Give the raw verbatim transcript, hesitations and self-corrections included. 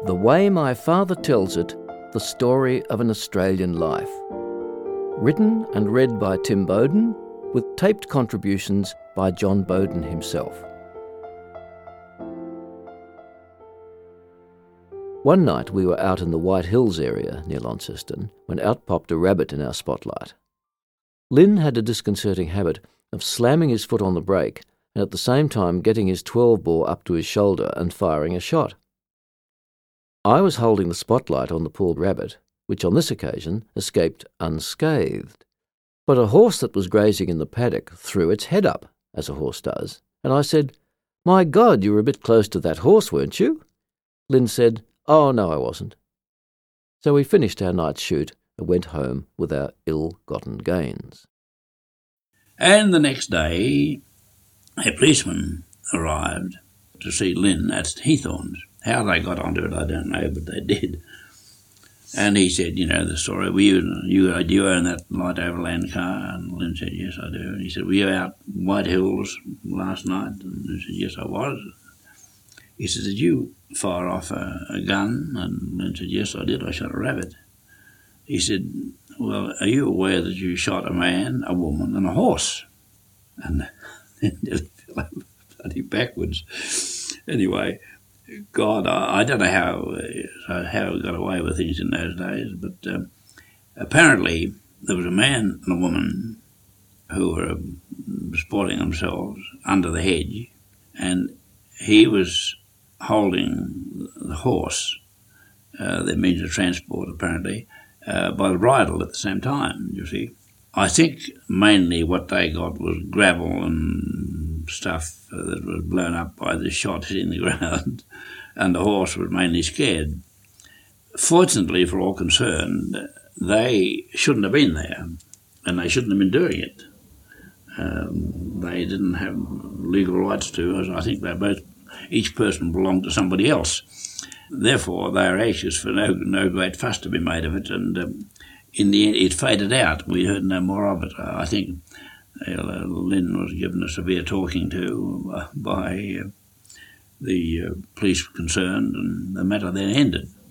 The Way My Father Tells It, The Story of an Australian Life. Written and read by Tim Bowden, with taped contributions by John Bowden himself. One night we were out in the White Hills area near Launceston when out popped a rabbit in our spotlight. Lynn had a disconcerting habit of slamming his foot on the brake and at the same time getting his twelve bore up to his shoulder and firing a shot. I was holding the spotlight on the poor rabbit, which on this occasion escaped unscathed. But a horse that was grazing in the paddock threw its head up, as a horse does, and I said, "My God, you were a bit close to that horse, weren't you?" Lynn said, "Oh, no, I wasn't." So we finished our night's shoot and went home with our ill-gotten gains. And the next day, a policeman arrived to see Lynn at Heathorns. How they got onto it, I don't know, but they did. And he said, you know, the story, were you, you, do you own that light overland car? And Lynn said, yes, I do. And he said, were you out White Hills last night? And he said, yes, I was. He said, did you fire off a, a gun? And Lynn said, yes, I did. I shot a rabbit. He said, well, are you aware that you shot a man, a woman, and a horse? And then it fell bloody backwards. Anyway, God, I, I don't know how uh, how we got away with things in those days, but um, apparently there was a man and a woman who were um, sporting themselves under the hedge, and he was holding the horse, uh, their means of transport apparently, uh, by the bridle at the same time, you see. I think mainly what they got was gravel and stuff that was blown up by the shot hitting the ground, and the horse was mainly scared. Fortunately for all concerned, they shouldn't have been there, and they shouldn't have been doing it. Um, they didn't have legal rights to, as I think they both, each person belonged to somebody else. Therefore, they are anxious for no, no great fuss to be made of it, and um, in the end, it faded out. We heard no more of it. I think uh, Lynn was given a severe talking to uh, by uh, the uh, police concerned, and the matter then ended.